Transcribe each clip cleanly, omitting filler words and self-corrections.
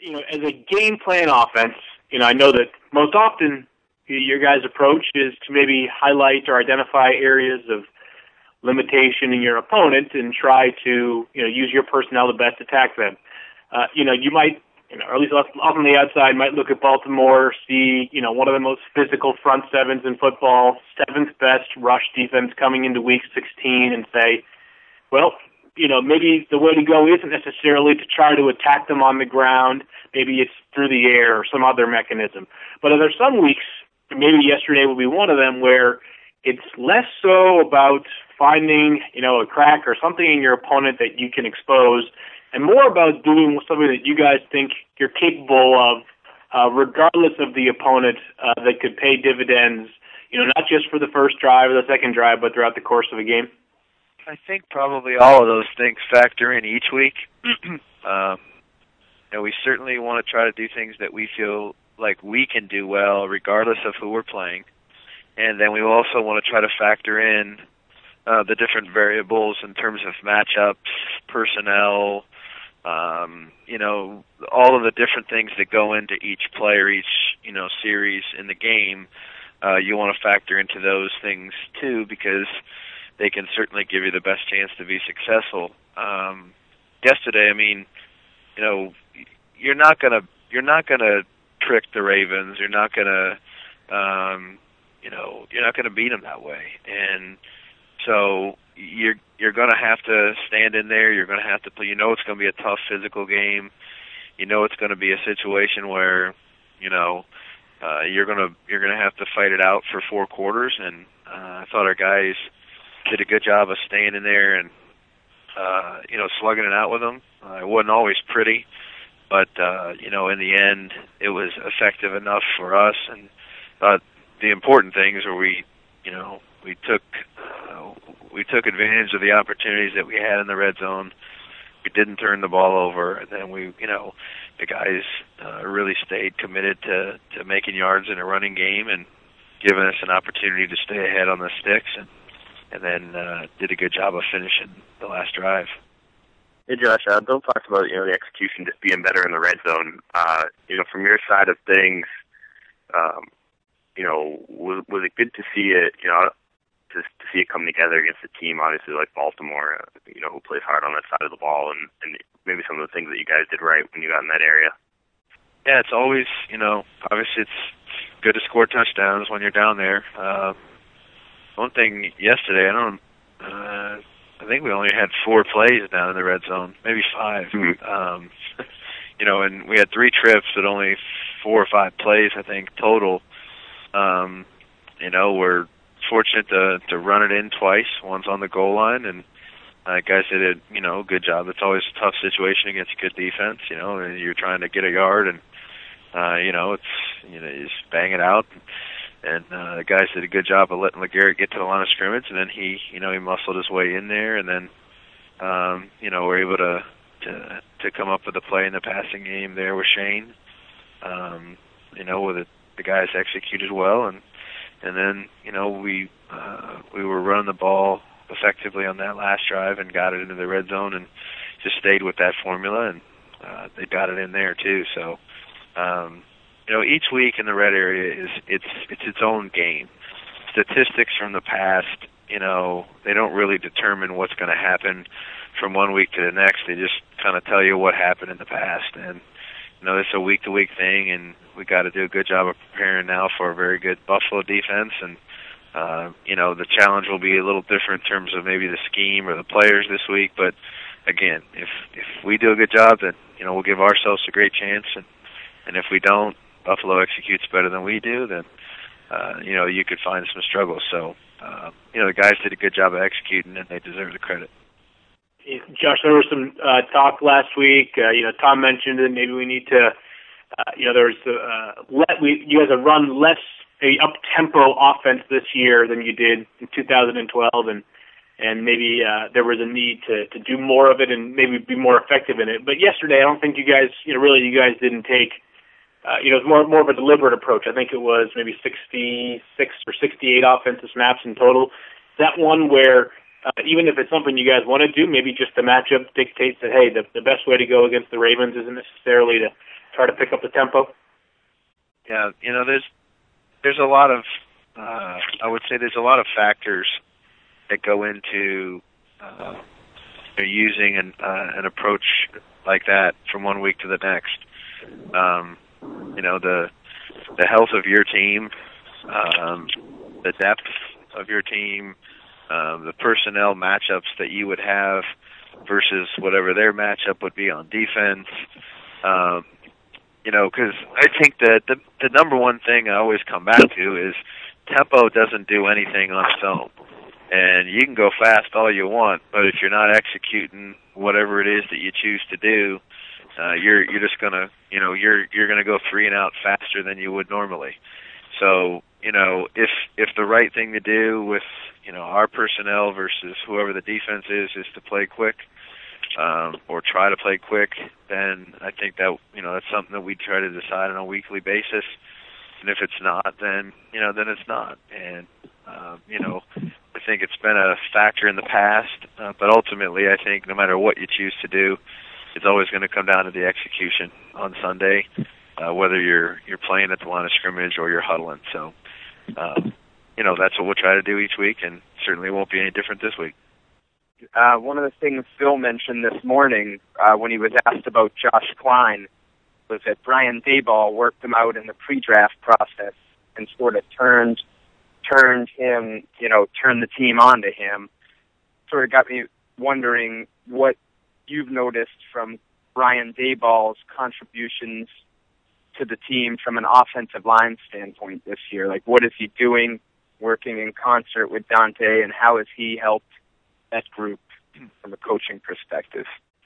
as a game plan offense, I know that most often your guys' approach is to maybe highlight or identify areas of limitation in your opponent and try to, use your personnel to best attack them. You might, or at least off on the outside, might look at Baltimore, see, one of the most physical front sevens in football, seventh best rush defense coming into week 16 and say, well, maybe the way to go isn't necessarily to try to attack them on the ground. Maybe it's through the air or some other mechanism. But there's some weeks, maybe yesterday will be one of them, where it's less so about finding, a crack or something in your opponent that you can expose, and more about doing something that you guys think you're capable of, regardless of the opponent, that could pay dividends, not just for the first drive or the second drive, but throughout the course of a game. I think probably all of those things factor in each week. We certainly want to try to do things that we feel like we can do well, regardless of who we're playing. And then we also want to try to factor in the different variables in terms of matchups, personnel, all of the different things that go into each player, each, series in the game. You want to factor into those things too, because they can certainly give you the best chance to be successful. Yesterday, you're not gonna trick the Ravens. You're not gonna, you're not gonna beat them that way. And so you're gonna have to stand in there. You're gonna have to play. It's gonna be a tough physical game. It's gonna be a situation where, you're gonna have to fight it out for 4 quarters. And I thought our guys did a good job of staying in there and, slugging it out with them. It wasn't always pretty, but, in the end, it was effective enough for us. And the important things were we took advantage of the opportunities that we had in the red zone. We didn't turn the ball over, and then the guys really stayed committed to making yards in a running game and giving us an opportunity to stay ahead on the sticks, and then did a good job of finishing the last drive. Hey, Josh, Bill talked about, the execution just being better in the red zone. From your side of things, was it good to see it, to see it come together against a team, obviously, like Baltimore, who plays hard on that side of the ball, and maybe some of the things that you guys did right when you got in that area? Yeah, it's always, obviously it's good to score touchdowns when you're down there. One thing yesterday, I think we only had 4 plays down in the red zone, maybe 5. Mm-hmm. And we had 3 trips, but only 4 or 5 plays, I think, total. We're fortunate to run it in twice. One's on the goal line, and guys did a good job. It's always a tough situation against a good defense, and you're trying to get a yard, and you just bang it out. And the guys did a good job of letting LeGarrette get to the line of scrimmage, and then he muscled his way in there, and then we're able to come up with a play in the passing game there with Shane. With the guys executed well, and then we were running the ball effectively on that last drive and got it into the red zone and just stayed with that formula, and they got it in there too. So each week in the red area it's its own game. Statistics from the past, they don't really determine what's going to happen from one week to the next. They just kind of tell you what happened in the past, and it's a week-to-week thing, and we got to do a good job of preparing now for a very good Buffalo defense. And the challenge will be a little different in terms of maybe the scheme or the players this week. But again, if we do a good job, then we'll give ourselves a great chance. And if we don't, Buffalo executes better than we do, then you could find some struggles. So the guys did a good job of executing, and they deserve the credit. Josh, there was some talk last week. Tom mentioned that maybe we need to. You guys have run less up-tempo offense this year than you did in 2012, and maybe there was a need to do more of it and maybe be more effective in it. But yesterday, I don't think you guys, you guys didn't take. It was more of a deliberate approach. I think it was maybe 66 or 68 offensive snaps in total. Is that one where even if it's something you guys want to do, maybe just the matchup dictates that, hey, the best way to go against the Ravens isn't necessarily to try to pick up the tempo? Yeah, there's a lot of I would say there's a lot of factors that go into using an approach like that from one week to the next. The health of your team, the depth of your team, the personnel matchups that you would have versus whatever their matchup would be on defense. Because I think that the number one thing I always come back to is tempo doesn't do anything on its own. And you can go fast all you want, but if you're not executing whatever it is that you choose to do, you're just gonna you're gonna go 3 and out faster than you would normally. So if the right thing to do with our personnel versus whoever the defense is to play quick, or try to play quick, then I think that that's something that we try to decide on a weekly basis. And if it's not, then then it's not. And I think it's been a factor in the past, but ultimately I think no matter what you choose to do, it's always going to come down to the execution on Sunday, whether you're playing at the line of scrimmage or you're huddling. So, that's what we'll try to do each week, and certainly won't be any different this week. One of the things Phil mentioned this morning when he was asked about Josh Klein was that Brian Daboll worked him out in the pre-draft process and sort of turned him, turned the team onto him. Sort of got me wondering what you've noticed from Brian Daboll's contributions to the team from an offensive line standpoint this year. Like, what is he doing, working in concert with Dante, and how has he helped that group from a coaching perspective?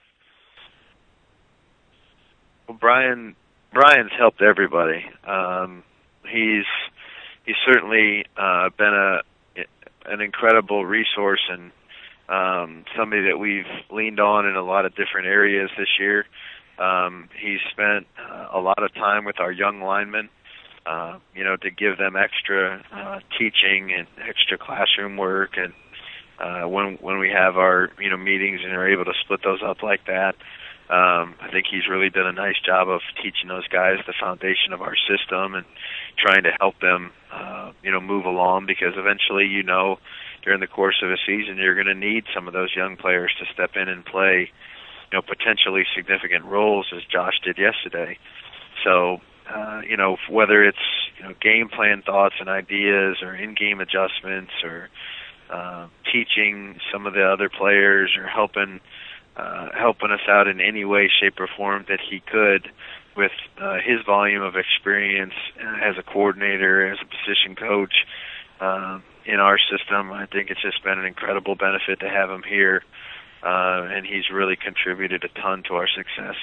Well, Brian's helped everybody. He's certainly been an incredible resource and somebody that we've leaned on in a lot of different areas this year. He's spent a lot of time with our young linemen, to give them extra teaching and extra classroom work, and when we have our meetings and are able to split those up like that. I think he's really done a nice job of teaching those guys the foundation of our system and trying to help them, move along, because eventually, during the course of a season, you're going to need some of those young players to step in and play, potentially significant roles, as Josh did yesterday. So, whether it's, game plan thoughts and ideas or in-game adjustments or teaching some of the other players or helping us out in any way, shape, or form that he could with his volume of experience as a coordinator, as a position coach in our system. I think it's just been an incredible benefit to have him here, and he's really contributed a ton to our success.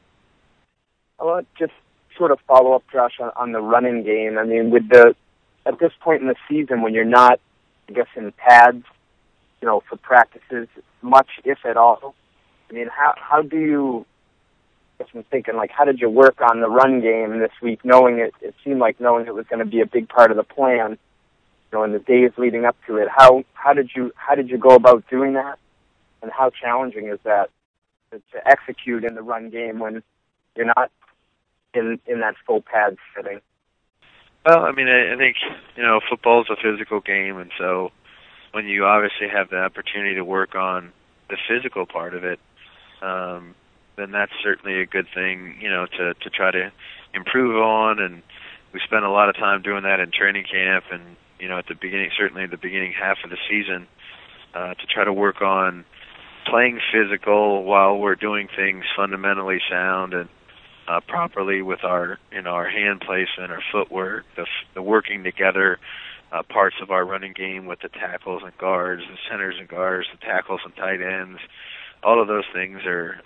I want to just sort of follow up, Josh, on the running game. I mean, at this point in the season when you're not, I guess, in pads, for practices much, if at all, I mean, how do you, I guess I'm thinking, like, how did you work on the run game this week, knowing it seemed like knowing it was going to be a big part of the plan, in the days leading up to it? How did you go about doing that, and how challenging is that to execute in the run game when you're not in that full pad setting? Well, I mean, I think, football is a physical game, and so when you obviously have the opportunity to work on the physical part of it, then that's certainly a good thing, to try to improve on. And we spent a lot of time doing that in training camp and, at the beginning, certainly the beginning half of the season, to try to work on playing physical while we're doing things fundamentally sound and properly with our hand placement, our footwork, the working together parts of our running game with the tackles and guards, the centers and guards, the tackles and tight ends. All of those things are,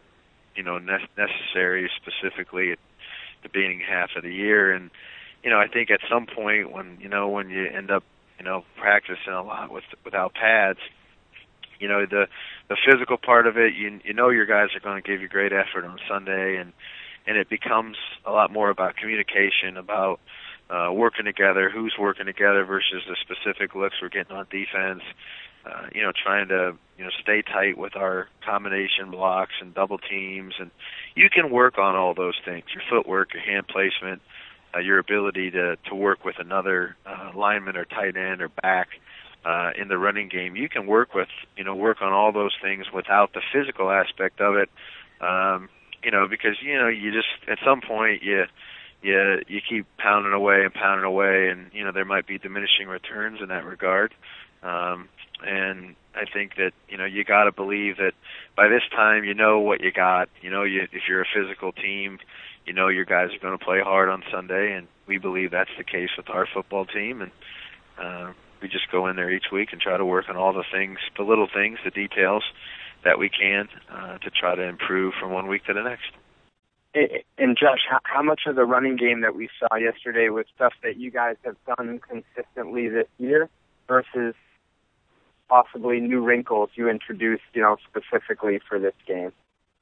necessary specifically at the beginning half of the year. And, I think at some point when you end up, practicing a lot without pads, the physical part of it, your guys are going to give you great effort on Sunday, and it becomes a lot more about communication, about working together, who's working together versus the specific looks we're getting on defense. trying to stay tight with our combination blocks and double teams, and you can work on all those things: your footwork, your hand placement, your ability to work with another lineman or tight end or back in the running game. You can work on all those things without the physical aspect of it, because you just at some point you keep pounding away, and there might be diminishing returns in that regard. And I think that you got to believe that by this time you know what you got. If you're a physical team, your guys are going to play hard on Sunday, and we believe that's the case with our football team. And we just go in there each week and try to work on all the things, the little things, the details that we can to try to improve from one week to the next. And Josh, how much of the running game that we saw yesterday was stuff that you guys have done consistently this year versus possibly new wrinkles you introduced, specifically for this game?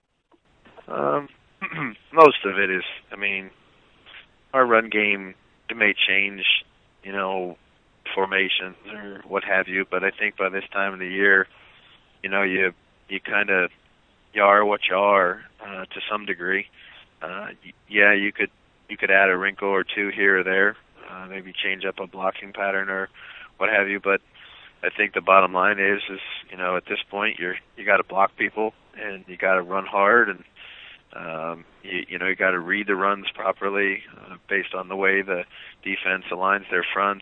Most of it is, our run game, it may change, formations or what have you, but I think by this time of the year, you kind of, you are what you are to some degree. You could add a wrinkle or two here or there, maybe change up a blocking pattern or what have you, but I think the bottom line is at this point you got to block people and you got to run hard, and you got to read the runs properly based on the way the defense aligns their fronts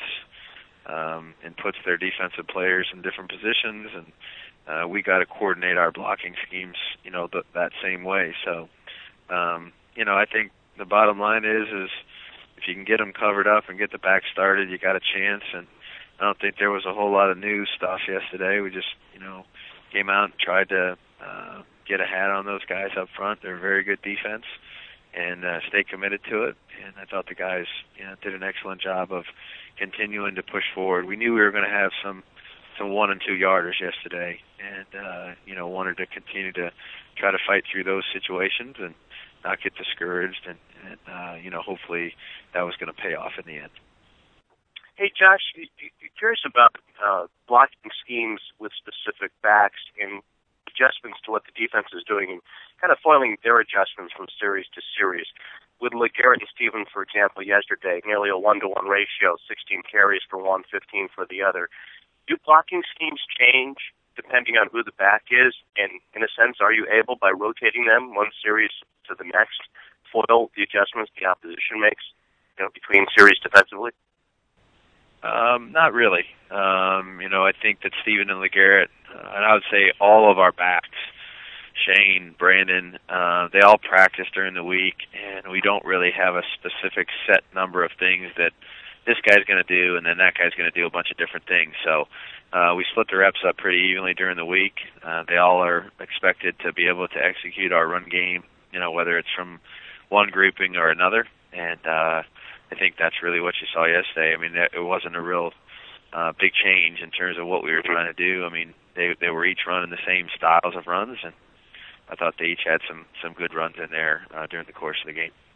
and puts their defensive players in different positions, and we got to coordinate our blocking schemes that same way. So I think the bottom line is if you can get them covered up and get the back started, you got a chance. And I don't think there was a whole lot of new stuff yesterday. We just, came out and tried to get a hat on those guys up front. They're a very good defense, and stay committed to it. And I thought the guys, did an excellent job of continuing to push forward. We knew we were going to have some 1 and 2 yarders yesterday, and wanted to continue to try to fight through those situations and not get discouraged. And hopefully that was going to pay off in the end. Hey, Josh, you're curious about blocking schemes with specific backs and adjustments to what the defense is doing and kind of foiling their adjustments from series to series. With LeGarrette and Stephen, for example, yesterday, nearly a 1-to-1 ratio, 16 carries for one, 15 for the other. Do blocking schemes change depending on who the back is? And in a sense, are you able, by rotating them one series to the next, foil the adjustments the opposition makes, between series defensively? Not really. I think that Stephen and LeGarrette, and I would say all of our backs, Shane, Brandon, they all practice during the week, and we don't really have a specific set number of things that this guy's going to do and then that guy's going to do a bunch of different things. So we split the reps up pretty evenly during the week. They all are expected to be able to execute our run game, whether it's from one grouping or another. And I think that's really what you saw yesterday. It wasn't a real big change in terms of what we were trying to do. They were each running the same styles of runs, and I thought they each had some good runs in there during the course of the game.